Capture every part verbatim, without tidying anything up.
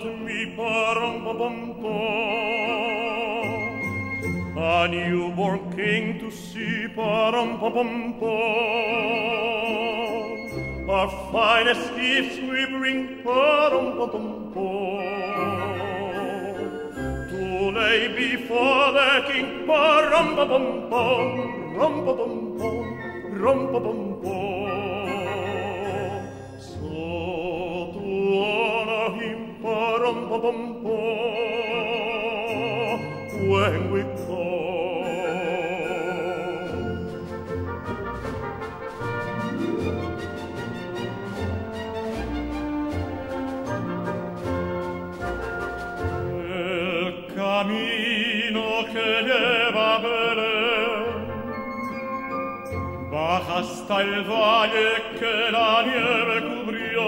me param-pam-pam-pam. A newborn king to see param-pam-pam-pam. Our finest gifts we bring param-pam-pam-pam. To lay before the king param-pam-pam-pam, ram-pam-pam-pam, ram-pam-pam-pam. So to honor him param-pam-pam-pam, when we come. El camino que lleva a Belén baja hasta el valle que la nieve cubrió.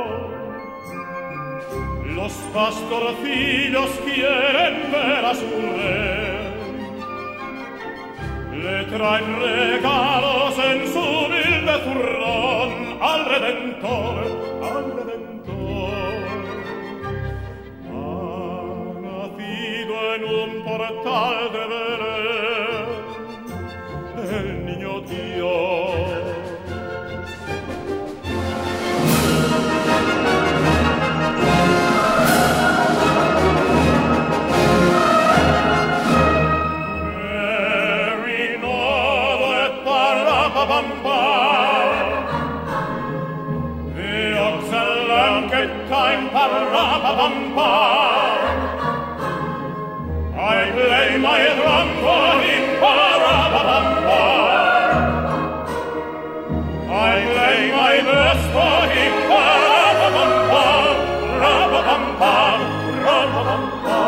Los pastorcillos quieren ver a su rey, le traen regalos en su humilde zurrón al Redentor, al Redentor. Ha nacido en un portal de Belén el niño Dios. The ox and lamb get time, pa-ra-pa-pam-pa. I play my drum for him, pa-ra-pa-pam-pa. I play my verse for him, pa-ra-pa-pam-pa, ra-pa-pam-pa, ra-pa-pam-pa.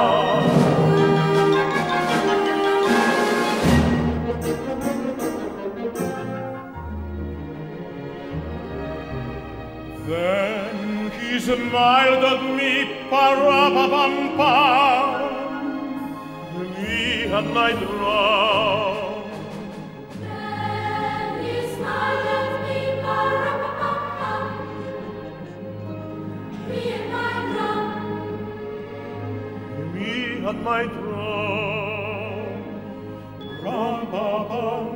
Then he smiled at me, pa-ra-pa-pam-pa. Me and my drum. Then he smiled at me, pa-ra-pa-pam-pam. Me and my drum. Me and my drum. Ram-pa-pam.